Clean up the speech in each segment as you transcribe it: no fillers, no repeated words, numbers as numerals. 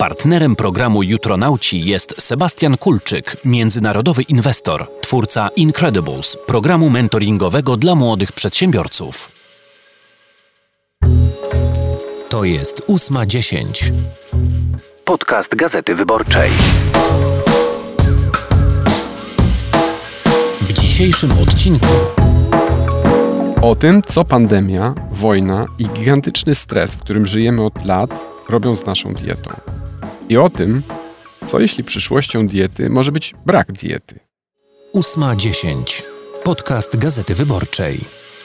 Partnerem programu Jutronauci jest Sebastian Kulczyk, międzynarodowy inwestor, twórca Incredibles, programu mentoringowego dla młodych przedsiębiorców. To jest 8:10. Podcast Gazety Wyborczej. W dzisiejszym odcinku o tym, co pandemia, wojna i gigantyczny stres, w którym żyjemy od lat, robią z naszą dietą. I o tym, co jeśli przyszłością diety może być brak diety. 8:10. Podcast Gazety Wyborczej.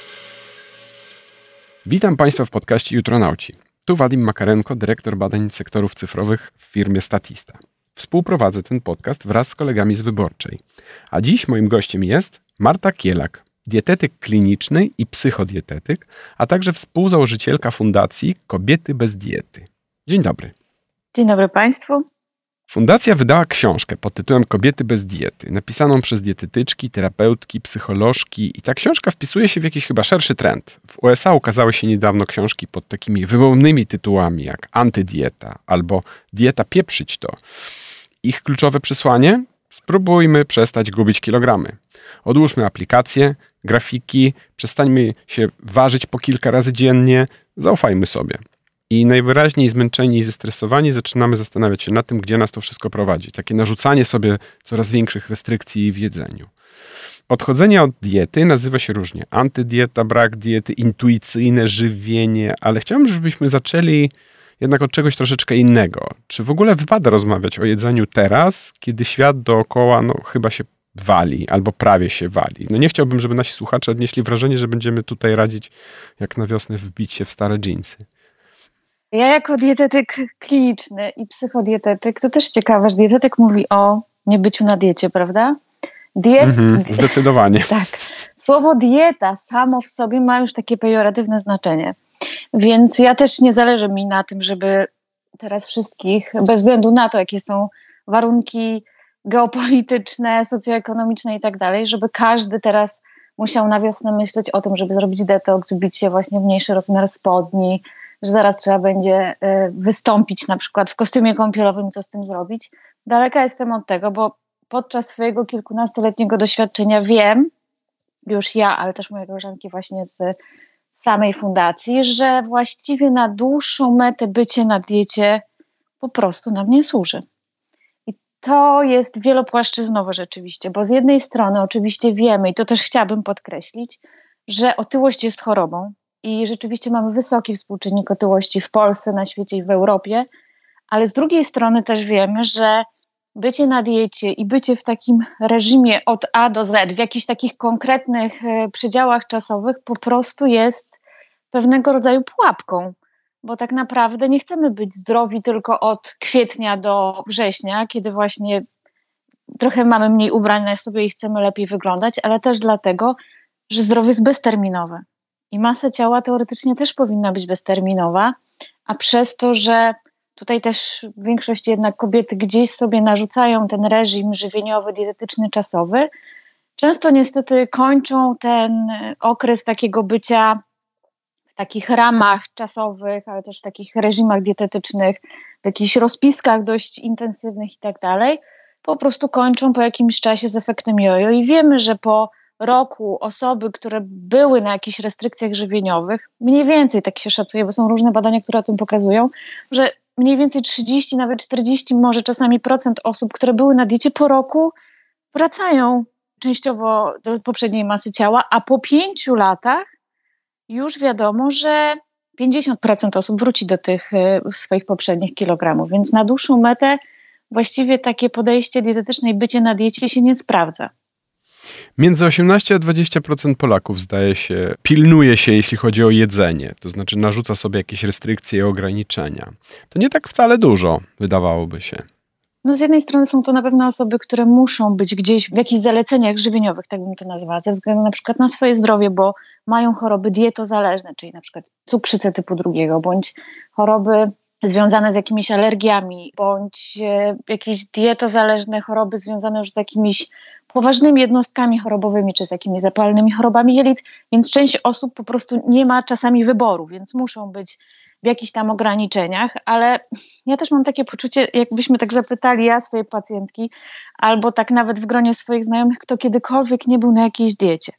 Witam Państwa w podcaście Jutronauci. Tu Wadim Makarenko, dyrektor badań sektorów cyfrowych w firmie Statista. Współprowadzę ten podcast wraz z kolegami z Wyborczej. A dziś moim gościem jest Marta Kielak, dietetyk kliniczny i psychodietetyk, a także współzałożycielka fundacji Kobiety bez diety. Dzień dobry. Dzień dobry Państwu. Fundacja wydała książkę pod tytułem Kobiety bez diety, napisaną przez dietetyczki, terapeutki, psycholożki i ta książka wpisuje się w jakiś chyba szerszy trend. W USA ukazały się niedawno książki pod takimi wymownymi tytułami jak Antydieta albo Dieta pieprzyć to. Ich kluczowe przesłanie? Spróbujmy przestać gubić kilogramy. Odłóżmy aplikacje, grafiki, przestańmy się ważyć po kilka razy dziennie, zaufajmy sobie. I najwyraźniej zmęczeni i zestresowani zaczynamy zastanawiać się nad tym, gdzie nas to wszystko prowadzi. Takie narzucanie sobie coraz większych restrykcji w jedzeniu. Odchodzenie od diety nazywa się różnie. Antydieta, brak diety, intuicyjne żywienie, ale chciałbym, żebyśmy zaczęli jednak od czegoś troszeczkę innego. Czy w ogóle wypada rozmawiać o jedzeniu teraz, kiedy świat dookoła chyba się wali, albo prawie się wali? Nie chciałbym, żeby nasi słuchacze odnieśli wrażenie, że będziemy tutaj radzić jak na wiosnę wbić się w stare dżinsy. Ja jako dietetyk kliniczny i psychodietetyk, to też ciekawe, że dietetyk mówi o niebyciu na diecie, prawda? Zdecydowanie. Tak. Słowo dieta samo w sobie ma już takie pejoratywne znaczenie. Więc ja też nie zależy mi na tym, żeby teraz wszystkich, bez względu na to, jakie są warunki geopolityczne, socjoekonomiczne i tak dalej, żeby każdy teraz musiał na wiosnę myśleć o tym, żeby zrobić detoks, wbić się właśnie w mniejszy rozmiar spodni, że zaraz trzeba będzie wystąpić na przykład w kostiumie kąpielowym, co z tym zrobić. Daleka jestem od tego, bo podczas swojego kilkunastoletniego doświadczenia wiem, już ja, ale też moje koleżanki właśnie z samej fundacji, że właściwie na dłuższą metę bycie na diecie po prostu nam nie służy. I to jest wielopłaszczyznowe rzeczywiście, bo z jednej strony oczywiście wiemy, i to też chciałabym podkreślić, że otyłość jest chorobą i rzeczywiście mamy wysoki współczynnik otyłości w Polsce, na świecie i w Europie, ale z drugiej strony też wiemy, że bycie na diecie i bycie w takim reżimie od A do Z, w jakichś takich konkretnych przedziałach czasowych po prostu jest pewnego rodzaju pułapką, bo tak naprawdę nie chcemy być zdrowi tylko od kwietnia do września, kiedy właśnie trochę mamy mniej ubrań na sobie i chcemy lepiej wyglądać, ale też dlatego, że zdrowie jest bezterminowe i masa ciała teoretycznie też powinna być bezterminowa, a przez to, że tutaj też w większości jednak kobiety gdzieś sobie narzucają ten reżim żywieniowy, dietetyczny, czasowy, często niestety kończą ten okres takiego bycia w takich ramach czasowych, ale też w takich reżimach dietetycznych, w jakichś rozpiskach dość intensywnych i tak dalej, po prostu kończą po jakimś czasie z efektem jojo i wiemy, że po roku osoby, które były na jakichś restrykcjach żywieniowych, mniej więcej tak się szacuje, bo są różne badania, które o tym pokazują, że mniej więcej 30, nawet 40 może czasami procent osób, które były na diecie po roku, wracają częściowo do poprzedniej masy ciała, a po 5 latach już wiadomo, że 50% osób wróci do tych swoich poprzednich kilogramów, więc na dłuższą metę właściwie takie podejście dietetyczne i bycie na diecie się nie sprawdza. Między 18 a 20% Polaków, zdaje się, pilnuje się, jeśli chodzi o jedzenie. To znaczy narzuca sobie jakieś restrykcje i ograniczenia. To nie tak wcale dużo, wydawałoby się. Z jednej strony są to na pewno osoby, które muszą być gdzieś w jakichś zaleceniach żywieniowych, tak bym to nazwała, ze względu na przykład na swoje zdrowie, bo mają choroby dietozależne, czyli na przykład cukrzycę typu 2, bądź choroby związane z jakimiś alergiami, bądź jakieś dietozależne choroby związane już z jakimiś poważnymi jednostkami chorobowymi, czy z jakimiś zapalnymi chorobami jelit, więc część osób po prostu nie ma czasami wyboru, więc muszą być w jakichś tam ograniczeniach, ale ja też mam takie poczucie, jakbyśmy tak zapytali ja swojej pacjentki, albo tak nawet w gronie swoich znajomych, kto kiedykolwiek nie był na jakiejś diecie.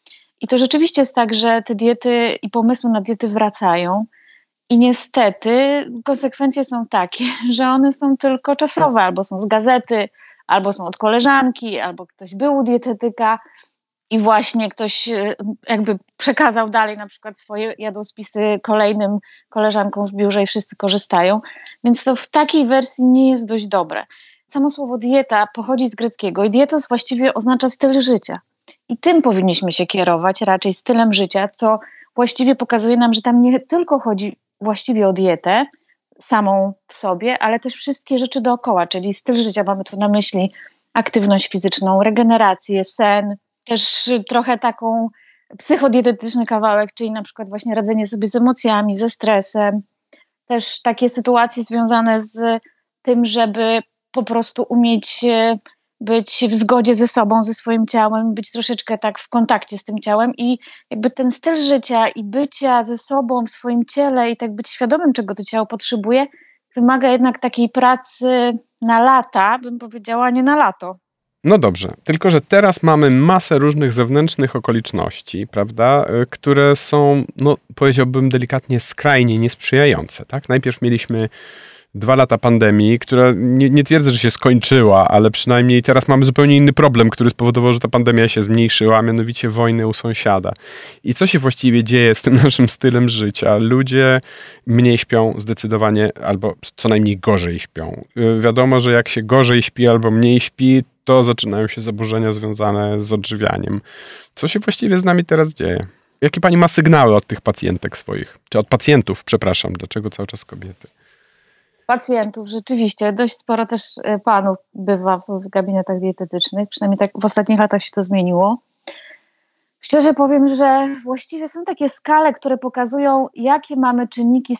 I to rzeczywiście jest tak, że te diety i pomysły na diety wracają i niestety konsekwencje są takie, że one są tylko czasowe, albo są z gazety, albo są od koleżanki, albo ktoś był u dietetyka i właśnie ktoś jakby przekazał dalej na przykład swoje jadłospisy kolejnym koleżankom w biurze i wszyscy korzystają, więc to w takiej wersji nie jest dość dobre. Samo słowo dieta pochodzi z greckiego i dietos właściwie oznacza styl życia. I tym powinniśmy się kierować, raczej stylem życia, co właściwie pokazuje nam, że tam nie tylko chodzi właściwie o dietę samą w sobie, ale też wszystkie rzeczy dookoła, czyli styl życia, mamy tu na myśli aktywność fizyczną, regenerację, sen, też trochę taką psychodietetyczny kawałek, czyli na przykład właśnie radzenie sobie z emocjami, ze stresem, też takie sytuacje związane z tym, żeby po prostu umieć być w zgodzie ze sobą, ze swoim ciałem, być troszeczkę tak w kontakcie z tym ciałem i jakby ten styl życia i bycia ze sobą w swoim ciele i tak być świadomym, czego to ciało potrzebuje, wymaga jednak takiej pracy na lata, bym powiedziała, a nie na lato. No dobrze, tylko że teraz mamy masę różnych zewnętrznych okoliczności, prawda, które są, no powiedziałbym delikatnie, skrajnie niesprzyjające, tak? Najpierw mieliśmy 2 lata pandemii, która nie twierdzę, że się skończyła, ale przynajmniej teraz mamy zupełnie inny problem, który spowodował, że ta pandemia się zmniejszyła, a mianowicie wojnę u sąsiada. I co się właściwie dzieje z tym naszym stylem życia? Ludzie mniej śpią zdecydowanie, albo co najmniej gorzej śpią. Wiadomo, że jak się gorzej śpi albo mniej śpi, to zaczynają się zaburzenia związane z odżywianiem. Co się właściwie z nami teraz dzieje? Jakie pani ma sygnały od tych pacjentek swoich? Czy od pacjentów, przepraszam, dlaczego cały czas kobiety? Pacjentów, rzeczywiście, dość sporo też panów bywa w gabinetach dietetycznych, przynajmniej tak w ostatnich latach się to zmieniło. Szczerze powiem, że właściwie są takie skale, które pokazują, jakie czynniki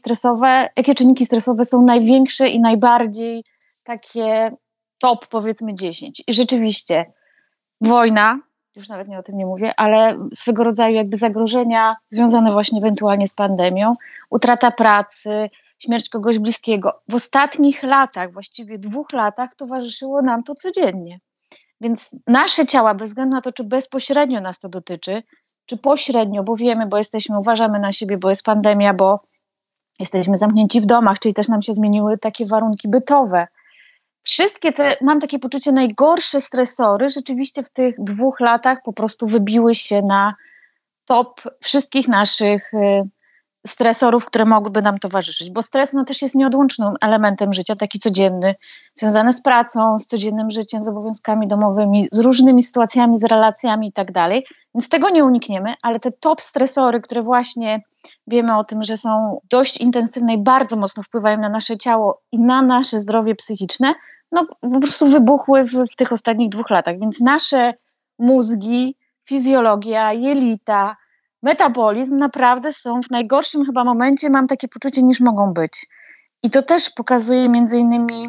stresowe są największe i najbardziej takie top, powiedzmy 10. I rzeczywiście wojna, już nawet o tym nie mówię, ale swego rodzaju jakby zagrożenia związane właśnie ewentualnie z pandemią, utrata pracy, śmierć kogoś bliskiego. W ostatnich latach, właściwie 2 latach, towarzyszyło nam to codziennie. Więc nasze ciała, bez względu na to, czy bezpośrednio nas to dotyczy, czy pośrednio, bo wiemy, bo uważamy na siebie, bo jest pandemia, bo jesteśmy zamknięci w domach, czyli też nam się zmieniły takie warunki bytowe. Wszystkie te, mam takie poczucie, najgorsze stresory rzeczywiście w tych 2 latach po prostu wybiły się na top wszystkich naszych stresorów, które mogłyby nam towarzyszyć, bo stres też jest nieodłącznym elementem życia, taki codzienny, związany z pracą, z codziennym życiem, z obowiązkami domowymi, z różnymi sytuacjami, z relacjami i tak dalej, więc tego nie unikniemy, ale te top stresory, które właśnie wiemy o tym, że są dość intensywne i bardzo mocno wpływają na nasze ciało i na nasze zdrowie psychiczne, no po prostu wybuchły w tych ostatnich 2 latach, więc nasze mózgi, fizjologia, jelita, metabolizm naprawdę są w najgorszym chyba momencie, mam takie poczucie, niż mogą być. I to też pokazuje między innymi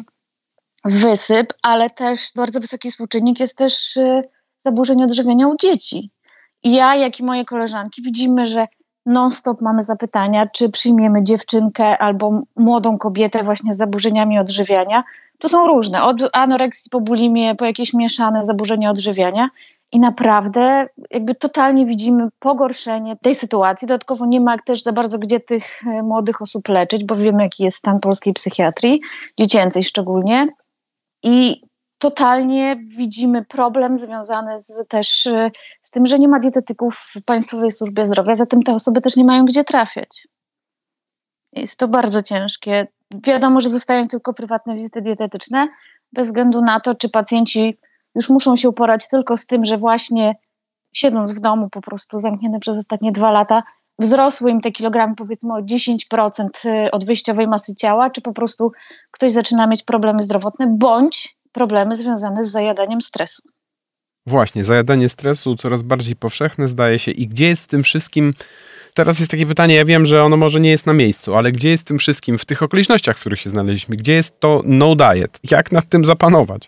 wysyp, ale też bardzo wysoki współczynnik jest też zaburzenie odżywiania u dzieci. I ja, jak i moje koleżanki widzimy, że non-stop mamy zapytania, czy przyjmiemy dziewczynkę albo młodą kobietę właśnie z zaburzeniami odżywiania. To są różne, od anoreksji po bulimię, po jakieś mieszane zaburzenia odżywiania. I naprawdę jakby totalnie widzimy pogorszenie tej sytuacji. Dodatkowo nie ma też za bardzo gdzie tych młodych osób leczyć, bo wiemy, jaki jest stan polskiej psychiatrii, dziecięcej szczególnie. I totalnie widzimy problem związany też z tym, że nie ma dietetyków w Państwowej Służbie Zdrowia, zatem te osoby też nie mają gdzie trafiać. Jest to bardzo ciężkie. Wiadomo, że zostają tylko prywatne wizyty dietetyczne, bez względu na to, czy pacjenci już muszą się uporać tylko z tym, że właśnie siedząc w domu po prostu zamknięte przez ostatnie 2 lata, wzrosły im te kilogramy powiedzmy o 10% od wyjściowej masy ciała, czy po prostu ktoś zaczyna mieć problemy zdrowotne, bądź problemy związane z zajadaniem stresu. Właśnie, zajadanie stresu coraz bardziej powszechne zdaje się. I gdzie jest w tym wszystkim, teraz jest takie pytanie, ja wiem, że ono może nie jest na miejscu, ale gdzie jest w tym wszystkim, w tych okolicznościach, w których się znaleźliśmy, gdzie jest to no diet? Jak nad tym zapanować?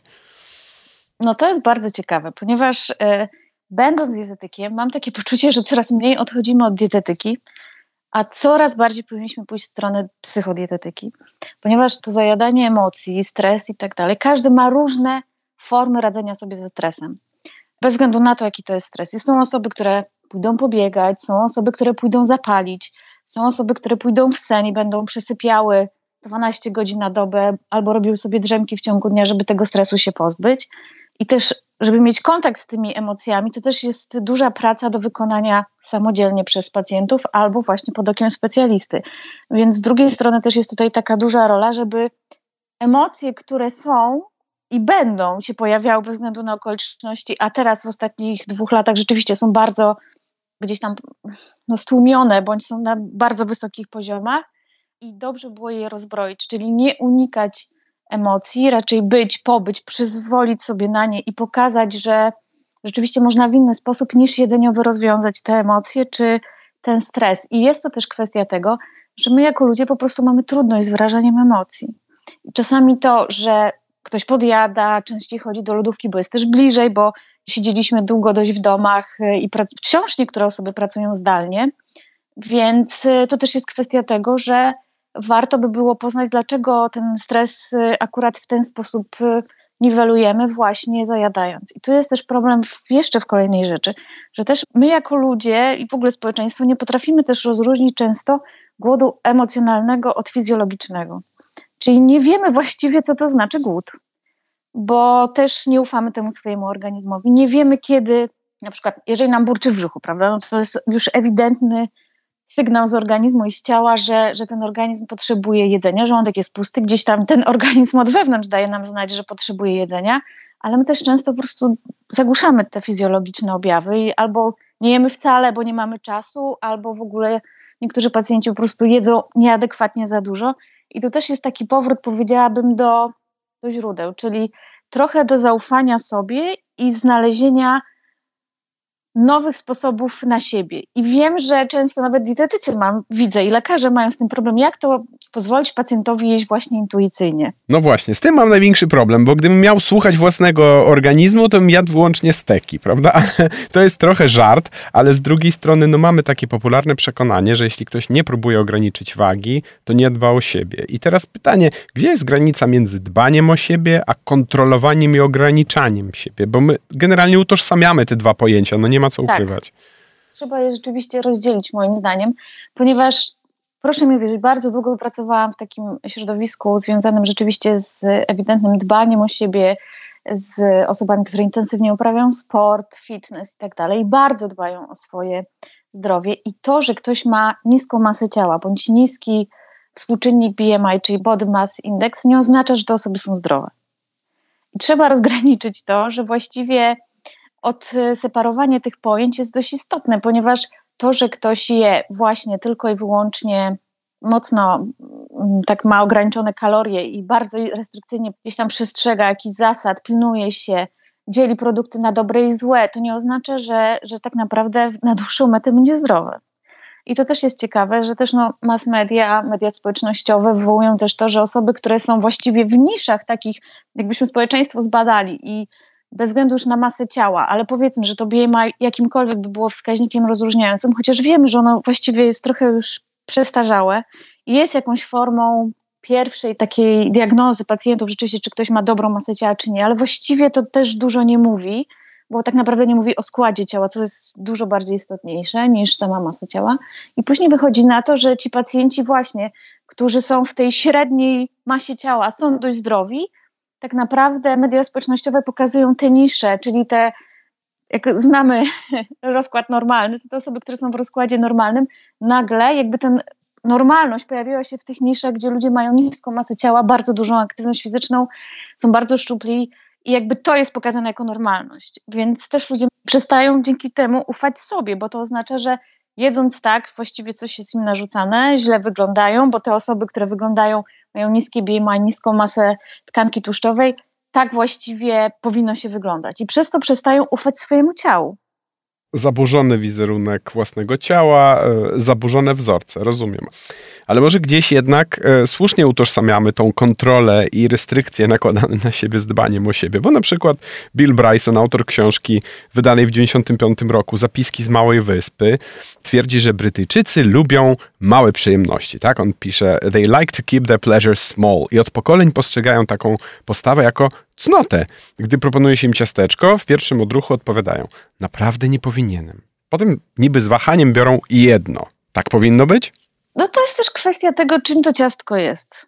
No to jest bardzo ciekawe, ponieważ będąc dietetykiem mam takie poczucie, że coraz mniej odchodzimy od dietetyki, a coraz bardziej powinniśmy pójść w stronę psychodietetyki, ponieważ to zajadanie emocji, stres i tak dalej, każdy ma różne formy radzenia sobie ze stresem. Bez względu na to, jaki to jest stres. Są osoby, które pójdą pobiegać, są osoby, które pójdą zapalić, są osoby, które pójdą w sen i będą przesypiały 12 godzin na dobę albo robiły sobie drzemki w ciągu dnia, żeby tego stresu się pozbyć. I też, żeby mieć kontakt z tymi emocjami, to też jest duża praca do wykonania samodzielnie przez pacjentów albo właśnie pod okiem specjalisty. Więc z drugiej strony też jest tutaj taka duża rola, żeby emocje, które są i będą się pojawiały bez względu na okoliczności, a teraz w ostatnich 2 latach rzeczywiście są bardzo gdzieś tam stłumione, bądź są na bardzo wysokich poziomach i dobrze było je rozbroić, czyli nie unikać emocji, raczej pobyć, przyzwolić sobie na nie i pokazać, że rzeczywiście można w inny sposób niż jedzeniowy rozwiązać te emocje czy ten stres. I jest to też kwestia tego, że my jako ludzie po prostu mamy trudność z wyrażaniem emocji. I czasami to, że ktoś podjada, częściej chodzi do lodówki, bo jest też bliżej, bo siedzieliśmy długo dość w domach i wciąż niektóre osoby pracują zdalnie, więc to też jest kwestia tego, że warto by było poznać, dlaczego ten stres akurat w ten sposób niwelujemy właśnie zajadając. I tu jest też problem jeszcze w kolejnej rzeczy, że też my jako ludzie i w ogóle społeczeństwo nie potrafimy też rozróżnić często głodu emocjonalnego od fizjologicznego. Czyli nie wiemy właściwie, co to znaczy głód, bo też nie ufamy temu swojemu organizmowi. Nie wiemy, kiedy, na przykład, jeżeli nam burczy w brzuchu, prawda, no to jest już ewidentny sygnał z organizmu i z ciała, że ten organizm potrzebuje jedzenia, żołądek jest pusty, gdzieś tam ten organizm od wewnątrz daje nam znać, że potrzebuje jedzenia, ale my też często po prostu zagłuszamy te fizjologiczne objawy i albo nie jemy wcale, bo nie mamy czasu, albo w ogóle niektórzy pacjenci po prostu jedzą nieadekwatnie za dużo. I to też jest taki powrót, powiedziałabym, do źródeł, czyli trochę do zaufania sobie i znalezienia nowych sposobów na siebie. I wiem, że często nawet dietetycy widzę i lekarze mają z tym problem, jak to pozwolić pacjentowi jeść właśnie intuicyjnie. No właśnie, z tym mam największy problem, bo gdybym miał słuchać własnego organizmu, to bym jadł wyłącznie steki, prawda? Ale to jest trochę żart, ale z drugiej strony mamy takie popularne przekonanie, że jeśli ktoś nie próbuje ograniczyć wagi, to nie dba o siebie. I teraz pytanie, gdzie jest granica między dbaniem o siebie, a kontrolowaniem i ograniczaniem siebie? Bo my generalnie utożsamiamy te dwa pojęcia, nie ma co ukrywać. Trzeba je rzeczywiście rozdzielić moim zdaniem, ponieważ proszę mi wierzyć, bardzo długo pracowałam w takim środowisku związanym rzeczywiście z ewidentnym dbaniem o siebie, z osobami, które intensywnie uprawiają sport, fitness i tak dalej, i bardzo dbają o swoje zdrowie. I to, że ktoś ma niską masę ciała bądź niski współczynnik BMI, czyli Body Mass Index, nie oznacza, że te osoby są zdrowe. I trzeba rozgraniczyć to, że właściwie odseparowanie tych pojęć jest dość istotne, ponieważ to, że ktoś je właśnie tylko i wyłącznie mocno tak ma ograniczone kalorie i bardzo restrykcyjnie gdzieś tam przestrzega jakichś zasad, pilnuje się, dzieli produkty na dobre i złe, to nie oznacza, że tak naprawdę na dłuższą metę będzie zdrowe. I to też jest ciekawe, że też mass media, media społecznościowe wywołują też to, że osoby, które są właściwie w niszach takich, jakbyśmy społeczeństwo zbadali i bez względu już na masę ciała, ale powiedzmy, że to BMI jakimkolwiek by było wskaźnikiem rozróżniającym, chociaż wiemy, że ono właściwie jest trochę już przestarzałe i jest jakąś formą pierwszej takiej diagnozy pacjentów rzeczywiście, czy ktoś ma dobrą masę ciała, czy nie, ale właściwie to też dużo nie mówi, bo tak naprawdę nie mówi o składzie ciała, co jest dużo bardziej istotniejsze niż sama masa ciała. I później wychodzi na to, że ci pacjenci właśnie, którzy są w tej średniej masie ciała, są dość zdrowi, tak naprawdę media społecznościowe pokazują te nisze, czyli te, jak znamy rozkład normalny, to te osoby, które są w rozkładzie normalnym, nagle jakby ten normalność pojawiła się w tych niszach, gdzie ludzie mają niską masę ciała, bardzo dużą aktywność fizyczną, są bardzo szczupli i jakby to jest pokazane jako normalność. Więc też ludzie przestają dzięki temu ufać sobie, bo to oznacza, że jedząc tak, właściwie coś jest im narzucane, źle wyglądają, bo te osoby, które wyglądają, mają niskie BMI, niską masę tkanki tłuszczowej, tak właściwie powinno się wyglądać. I przez to przestają ufać swojemu ciału. Zaburzony wizerunek własnego ciała, zaburzone wzorce, rozumiem. Ale może gdzieś jednak słusznie utożsamiamy tą kontrolę i restrykcje nakładane na siebie z dbaniem o siebie, bo na przykład Bill Bryson, autor książki wydanej w 1995 roku Zapiski z Małej Wyspy, twierdzi, że Brytyjczycy lubią małe przyjemności, tak? On pisze, they like to keep their pleasures small i od pokoleń postrzegają taką postawę jako cnotę. Gdy proponuje się im ciasteczko, w pierwszym odruchu odpowiadają, naprawdę nie powinienem. Potem niby z wahaniem biorą jedno. Tak powinno być? No to jest też kwestia tego, czym to ciastko jest.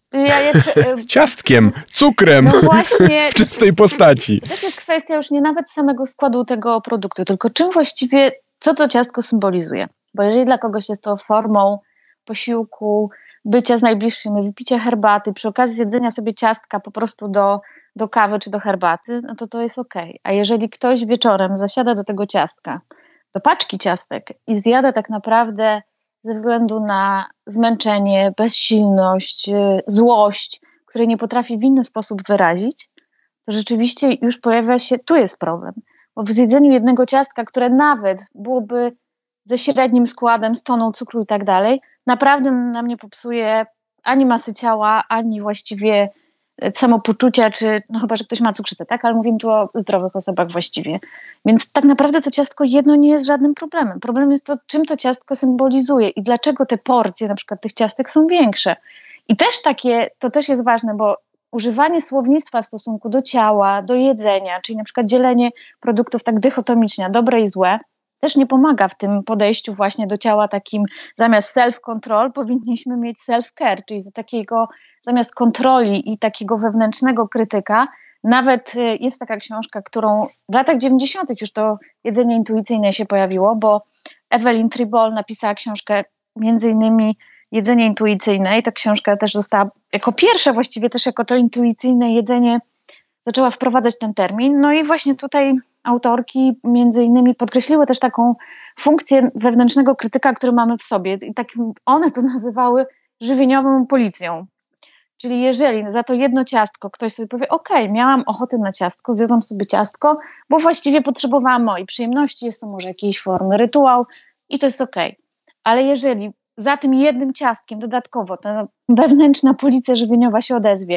Ciastkiem, cukrem, no właśnie, w czystej postaci. To jest kwestia już nie nawet samego składu tego produktu, tylko czym właściwie, co to ciastko symbolizuje. Bo jeżeli dla kogoś jest to formą posiłku, bycia z najbliższymi, wypicia herbaty, przy okazji jedzenia sobie ciastka po prostu do kawy czy do herbaty, no to jest okej. A jeżeli ktoś wieczorem zasiada do tego ciastka, do paczki ciastek i zjada tak naprawdę ze względu na zmęczenie, bezsilność, złość, której nie potrafi w inny sposób wyrazić, to rzeczywiście już pojawia się, tu jest problem. Bo w zjedzeniu jednego ciastka, które nawet byłoby ze średnim składem, z toną cukru i tak dalej, naprawdę nam nie popsuje ani masy ciała, ani właściwie samopoczucia, czy no chyba, że ktoś ma cukrzycę, tak? Ale mówimy tu o zdrowych osobach właściwie. Więc tak naprawdę to ciastko jedno nie jest żadnym problemem. Problem jest to, czym to ciastko symbolizuje i dlaczego te porcje na przykład tych ciastek są większe. I też to też jest ważne, bo używanie słownictwa w stosunku do ciała, do jedzenia, czyli na przykład dzielenie produktów tak dychotomicznie, dobre i złe, też nie pomaga w tym podejściu właśnie do ciała takim, zamiast self-control powinniśmy mieć self-care, czyli zamiast kontroli i takiego wewnętrznego krytyka. Nawet jest taka książka, którą w latach 90. już to jedzenie intuicyjne się pojawiło, bo Evelyn Tribole napisała książkę między innymi Jedzenie intuicyjne i ta książka też została jako pierwsza właściwie też jako to intuicyjne jedzenie zaczęła wprowadzać ten termin. No i właśnie tutaj autorki między innymi podkreśliły też taką funkcję wewnętrznego krytyka, który mamy w sobie. I tak one to nazywały żywieniową policją. Czyli jeżeli za to jedno ciastko ktoś sobie powie, miałam ochotę na ciastko, zjadłam sobie ciastko, bo właściwie potrzebowałam mojej przyjemności, jest to może jakiejś formy rytuał i to jest Ale jeżeli za tym jednym ciastkiem dodatkowo ta wewnętrzna policja żywieniowa się odezwie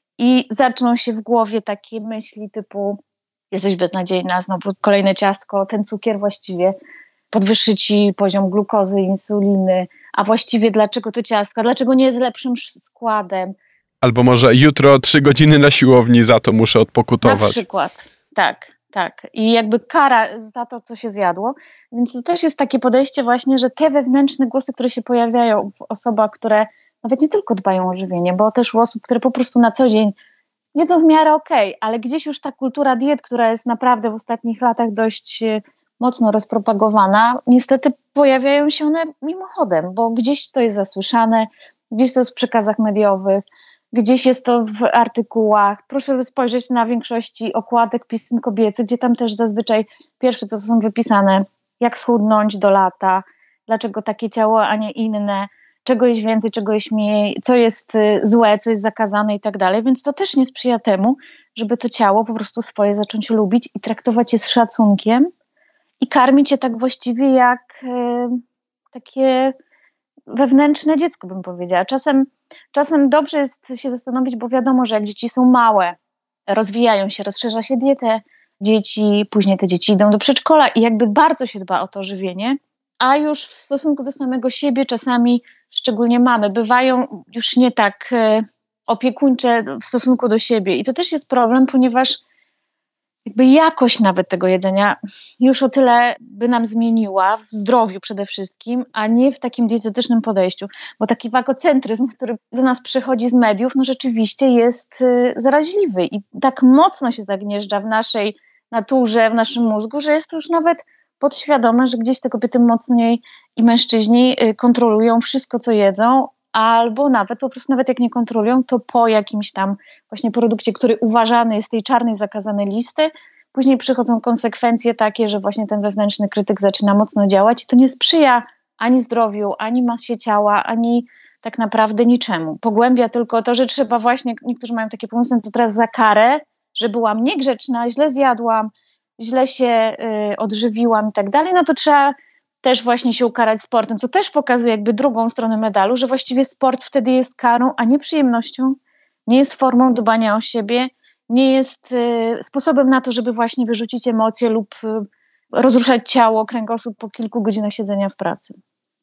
i zaczną się w głowie takie myśli typu jesteś beznadziejna, znowu kolejne ciastko, ten cukier właściwie podwyższy ci poziom glukozy, insuliny, a właściwie dlaczego to ciastko, dlaczego nie jest lepszym składem. Albo może jutro 3 godziny na siłowni, za to muszę odpokutować. Na przykład, tak. I jakby kara za to, co się zjadło. Więc to też jest takie podejście właśnie, że te wewnętrzne głosy, które się pojawiają w osobach, które nawet nie tylko dbają o żywienie, bo też u osób, które po prostu na co dzień jedzą w miarę ale gdzieś już ta kultura diet, która jest naprawdę w ostatnich latach dość mocno rozpropagowana, niestety pojawiają się one mimochodem, bo gdzieś to jest zasłyszane, gdzieś to jest w przekazach mediowych, gdzieś jest to w artykułach. Proszę spojrzeć na większości okładek pism kobiecych, gdzie tam też zazwyczaj pierwsze, co są wypisane, jak schudnąć do lata, dlaczego takie ciało, a nie inne, czego jest więcej, czego jest mniej, co jest złe, co jest zakazane i tak dalej. Więc to też nie sprzyja temu, żeby to ciało po prostu swoje zacząć lubić i traktować je z szacunkiem i karmić je tak właściwie jak takie wewnętrzne dziecko, bym powiedziała. Czasem dobrze jest się zastanowić, bo wiadomo, że jak dzieci są małe, rozwijają się, rozszerza się dietę dzieci, później te dzieci idą do przedszkola i jakby bardzo się dba o to żywienie, a już w stosunku do samego siebie czasami, szczególnie mamy, bywają już nie tak opiekuńcze w stosunku do siebie i to też jest problem, ponieważ jakby jakość nawet tego jedzenia już o tyle by nam zmieniła w zdrowiu przede wszystkim, a nie w takim dietetycznym podejściu, bo taki wagocentryzm, który do nas przychodzi z mediów, no rzeczywiście jest zaraźliwy i tak mocno się zagnieżdża w naszej naturze, w naszym mózgu, że jest to już nawet podświadome, że gdzieś te kobiety mocniej i mężczyźni kontrolują wszystko, co jedzą, albo nawet po prostu nawet jak nie kontrolują, to po jakimś tam właśnie produkcie, który uważany jest z tej czarnej zakazanej listy, później przychodzą konsekwencje takie, że właśnie ten wewnętrzny krytyk zaczyna mocno działać i to nie sprzyja ani zdrowiu, ani masie ciała, ani tak naprawdę niczemu. Pogłębia tylko to, że trzeba właśnie, niektórzy mają takie pomysły, to teraz za karę, że byłam niegrzeczna, źle zjadłam, źle się odżywiłam i tak dalej, no to trzeba też właśnie się ukarać sportem, co też pokazuje jakby drugą stronę medalu, że właściwie sport wtedy jest karą, a nie przyjemnością, nie jest formą dbania o siebie, nie jest sposobem na to, żeby właśnie wyrzucić emocje lub rozruszać ciało, kręgosłup po kilku godzinach siedzenia w pracy.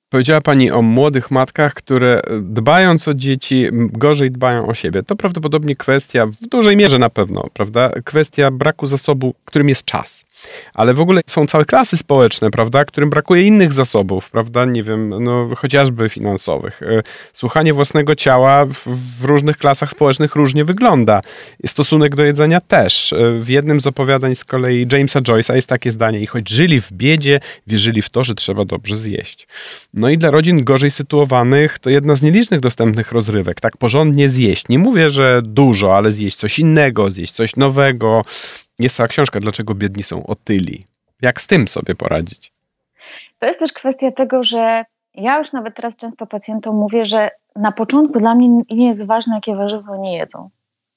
Powiedziała Pani o młodych matkach, które dbając o dzieci, gorzej dbają o siebie. To prawdopodobnie kwestia, w dużej mierze na pewno, prawda? Kwestia braku zasobu, którym jest czas. Ale w ogóle są całe klasy społeczne, prawda, którym brakuje innych zasobów, prawda, nie wiem, no chociażby finansowych. Słuchanie własnego ciała w różnych klasach społecznych różnie wygląda. Stosunek do jedzenia też. W jednym z opowiadań z kolei Jamesa Joyce'a jest takie zdanie: i choć żyli w biedzie, wierzyli w to, że trzeba dobrze zjeść. No i dla rodzin gorzej sytuowanych to jedna z nielicznych dostępnych rozrywek, tak porządnie zjeść. Nie mówię, że dużo, ale zjeść coś innego, zjeść coś nowego. Jest cała książka, dlaczego biedni są otyli. Jak z tym sobie poradzić? To jest też kwestia tego, że ja już nawet teraz często pacjentom mówię, że na początku dla mnie nie jest ważne, jakie warzywo nie jedzą.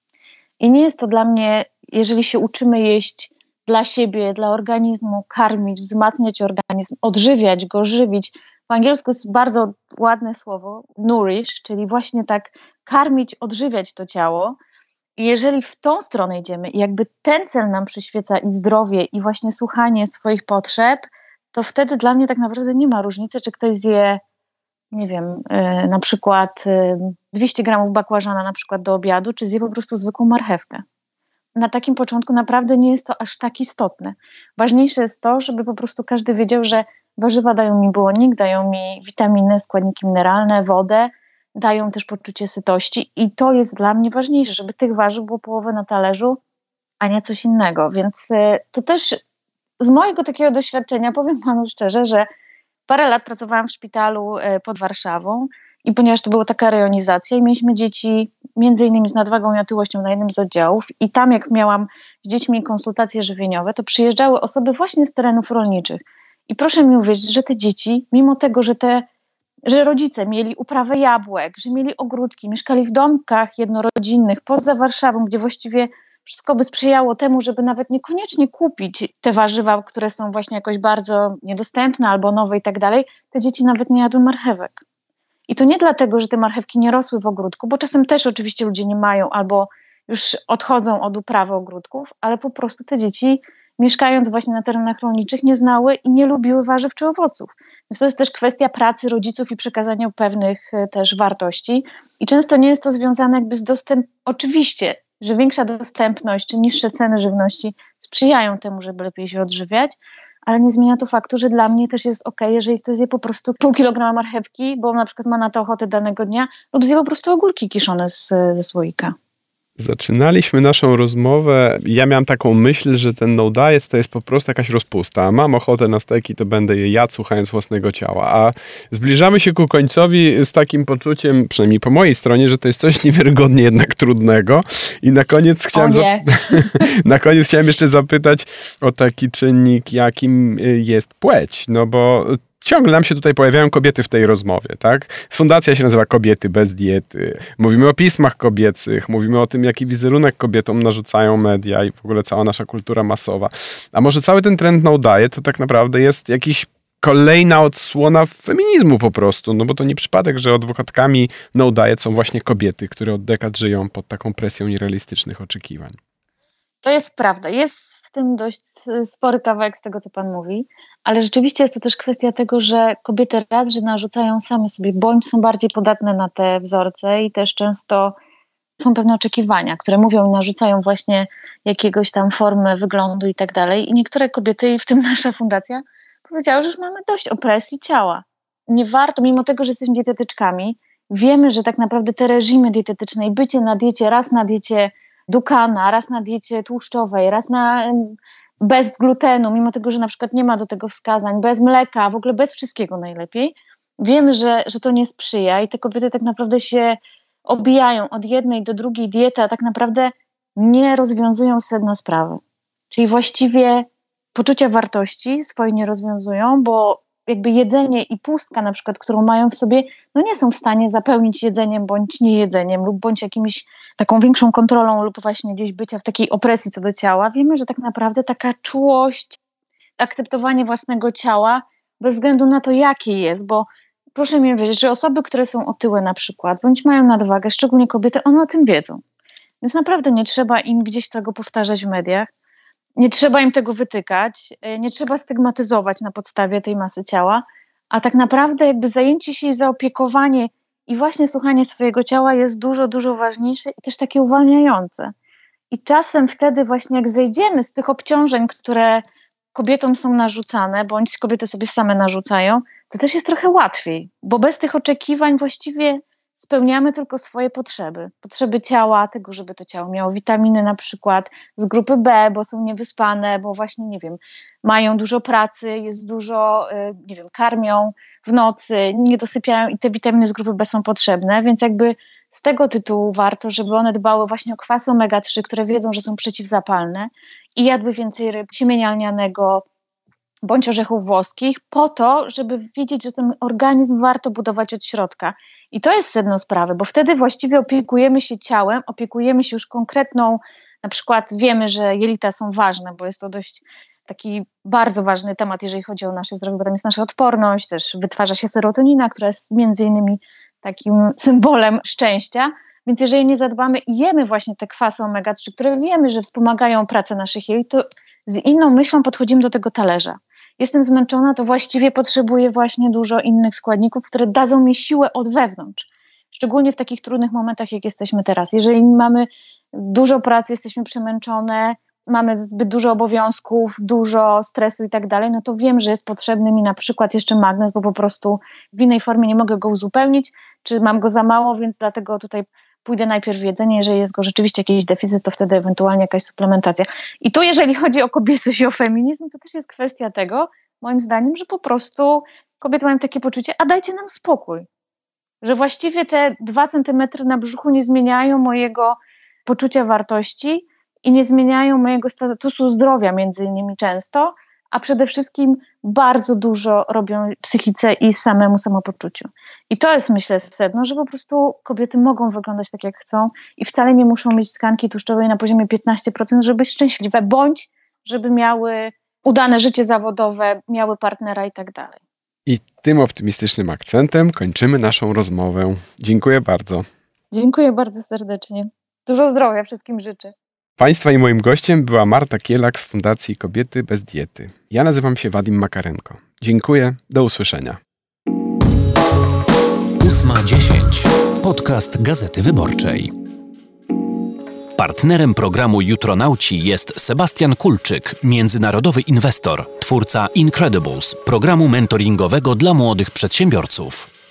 I nie jest to dla mnie, jeżeli się uczymy jeść dla siebie, dla organizmu, karmić, wzmacniać organizm, odżywiać go, żywić. Po angielsku jest bardzo ładne słowo, nourish, czyli właśnie tak karmić, odżywiać to ciało. I jeżeli w tą stronę idziemy i jakby ten cel nam przyświeca i zdrowie i właśnie słuchanie swoich potrzeb, to wtedy dla mnie tak naprawdę nie ma różnicy, czy ktoś zje, nie wiem, na przykład 200 gramów bakłażana na przykład do obiadu, czy zje po prostu zwykłą marchewkę. Na takim początku naprawdę nie jest to aż tak istotne. Ważniejsze jest to, żeby po prostu każdy wiedział, że warzywa dają mi błonnik, dają mi witaminy, składniki mineralne, wodę, dają też poczucie sytości i to jest dla mnie ważniejsze, żeby tych warzyw było połowę na talerzu, a nie coś innego. Więc to też z mojego takiego doświadczenia powiem panu szczerze, że parę lat pracowałam w szpitalu pod Warszawą i ponieważ to była taka rejonizacja i mieliśmy dzieci między innymi z nadwagą i otyłością na jednym z oddziałów i tam jak miałam z dziećmi konsultacje żywieniowe, to przyjeżdżały osoby właśnie z terenów rolniczych. I proszę mi uwierzyć, że te dzieci, mimo tego, że rodzice mieli uprawę jabłek, że mieli ogródki, mieszkali w domkach jednorodzinnych poza Warszawą, gdzie właściwie wszystko by sprzyjało temu, żeby nawet niekoniecznie kupić te warzywa, które są właśnie jakoś bardzo niedostępne albo nowe i tak dalej, te dzieci nawet nie jadły marchewek. I to nie dlatego, że te marchewki nie rosły w ogródku, bo czasem też oczywiście ludzie nie mają albo już odchodzą od uprawy ogródków, ale po prostu te dzieci, mieszkając właśnie na terenach rolniczych, nie znały i nie lubiły warzyw czy owoców. Więc to jest też kwestia pracy rodziców i przekazania pewnych też wartości. I często nie jest to związane jakby z oczywiście, że większa dostępność czy niższe ceny żywności sprzyjają temu, żeby lepiej się odżywiać, ale nie zmienia to faktu, że dla mnie też jest okej, jeżeli ktoś zje po prostu pół kilograma marchewki, bo na przykład ma na to ochotę danego dnia, lub zje po prostu ogórki kiszone ze słoika. Zaczynaliśmy naszą rozmowę, ja miałem taką myśl, że ten no diet to jest po prostu jakaś rozpusta. A mam ochotę na steki, to będę je jadł słuchając własnego ciała. A zbliżamy się ku końcowi z takim poczuciem, przynajmniej po mojej stronie, że to jest coś niewiarygodnie jednak trudnego. I na koniec chciałem jeszcze zapytać o taki czynnik, jakim jest płeć. No bo ciągle nam się tutaj pojawiają kobiety w tej rozmowie, tak? Fundacja się nazywa Kobiety bez diety. Mówimy o pismach kobiecych, mówimy o tym, jaki wizerunek kobietom narzucają media i w ogóle cała nasza kultura masowa. A może cały ten trend no diet to tak naprawdę jest jakiś kolejna odsłona feminizmu po prostu, no bo to nie przypadek, że adwokatkami no diet są właśnie kobiety, które od dekad żyją pod taką presją nierealistycznych oczekiwań. To jest prawda. Jest w tym dość spory kawałek z tego, co pan mówi, ale rzeczywiście jest to też kwestia tego, że kobiety raz, że narzucają same sobie, bądź są bardziej podatne na te wzorce i też często są pewne oczekiwania, które mówią i narzucają właśnie jakiegoś tam formy wyglądu i tak dalej. I niektóre kobiety, w tym nasza fundacja, powiedziały, że już mamy dość opresji ciała. Nie warto, mimo tego, że jesteśmy dietetyczkami, wiemy, że tak naprawdę te reżimy dietetyczne i bycie na diecie, raz na diecie Dukana, raz na diecie tłuszczowej, raz bez glutenu, mimo tego, że na przykład nie ma do tego wskazań, bez mleka, w ogóle bez wszystkiego najlepiej. Wiemy, że to nie sprzyja i te kobiety tak naprawdę się obijają od jednej do drugiej diety, a tak naprawdę nie rozwiązują sedna sprawy. Czyli właściwie poczucia wartości swoje nie rozwiązują, bo jakby jedzenie i pustka na przykład, którą mają w sobie, no nie są w stanie zapełnić jedzeniem bądź niejedzeniem lub bądź jakimś taką większą kontrolą lub właśnie gdzieś bycia w takiej opresji co do ciała. Wiemy, że tak naprawdę taka czułość, akceptowanie własnego ciała bez względu na to, jakie jest, bo proszę mi wiedzieć, że osoby, które są otyłe na przykład, bądź mają nadwagę, szczególnie kobiety, one o tym wiedzą. Więc naprawdę nie trzeba im gdzieś tego powtarzać w mediach. Nie trzeba im tego wytykać, nie trzeba stygmatyzować na podstawie tej masy ciała, a tak naprawdę jakby zajęcie się i zaopiekowanie i właśnie słuchanie swojego ciała jest dużo, dużo ważniejsze i też takie uwalniające. I czasem wtedy właśnie jak zejdziemy z tych obciążeń, które kobietom są narzucane, bądź kobiety sobie same narzucają, to też jest trochę łatwiej, bo bez tych oczekiwań właściwie spełniamy tylko swoje potrzeby. Potrzeby ciała, tego, żeby to ciało miało witaminy na przykład z grupy B, bo są niewyspane, bo właśnie, nie wiem, mają dużo pracy, jest dużo, nie wiem, karmią w nocy, nie dosypiają i te witaminy z grupy B są potrzebne, więc jakby z tego tytułu warto, żeby one dbały właśnie o kwasy omega-3, które wiedzą, że są przeciwzapalne i jadły więcej ryb, siemienia lnianego, bądź orzechów włoskich, po to, żeby wiedzieć, że ten organizm warto budować od środka. I to jest sedno sprawy, bo wtedy właściwie opiekujemy się ciałem, opiekujemy się już konkretną, na przykład wiemy, że jelita są ważne, bo jest to dość taki bardzo ważny temat, jeżeli chodzi o nasze zdrowie, bo tam jest nasza odporność, też wytwarza się serotonina, która jest między innymi takim symbolem szczęścia. Więc jeżeli nie zadbamy i jemy właśnie te kwasy omega-3, które wiemy, że wspomagają pracę naszych jelit, to z inną myślą podchodzimy do tego talerza. Jestem zmęczona, to właściwie potrzebuję właśnie dużo innych składników, które dadzą mi siłę od wewnątrz. Szczególnie w takich trudnych momentach, jak jesteśmy teraz. Jeżeli mamy dużo pracy, jesteśmy przemęczone, mamy zbyt dużo obowiązków, dużo stresu i tak dalej, no to wiem, że jest potrzebny mi na przykład jeszcze magnez, bo po prostu w innej formie nie mogę go uzupełnić, czy mam go za mało, więc dlatego tutaj pójdę najpierw w jedzenie, jeżeli jest go rzeczywiście jakiś deficyt, to wtedy ewentualnie jakaś suplementacja. I tu jeżeli chodzi o kobiecość i o feminizm, to też jest kwestia tego, moim zdaniem, że po prostu kobiety mają takie poczucie, a dajcie nam spokój. Że właściwie te 2 centymetry na brzuchu nie zmieniają mojego poczucia wartości i nie zmieniają mojego statusu zdrowia między innymi często, a przede wszystkim bardzo dużo robią psychice i samemu samopoczuciu. I to jest, myślę, sedno, że po prostu kobiety mogą wyglądać tak, jak chcą i wcale nie muszą mieć tkanki tłuszczowej na poziomie 15%, żeby być szczęśliwe, bądź żeby miały udane życie zawodowe, miały partnera i tak dalej. I tym optymistycznym akcentem kończymy naszą rozmowę. Dziękuję bardzo. Dziękuję bardzo serdecznie. Dużo zdrowia wszystkim życzę. Państwa i moim gościem była Marta Kielak z Fundacji Kobiety bez diety. Ja nazywam się Wadim Makarenko. Dziękuję, do usłyszenia. 8:10. Podcast Gazety Wyborczej. Partnerem programu Jutronauci jest Sebastian Kulczyk, międzynarodowy inwestor, twórca Incredibles, programu mentoringowego dla młodych przedsiębiorców.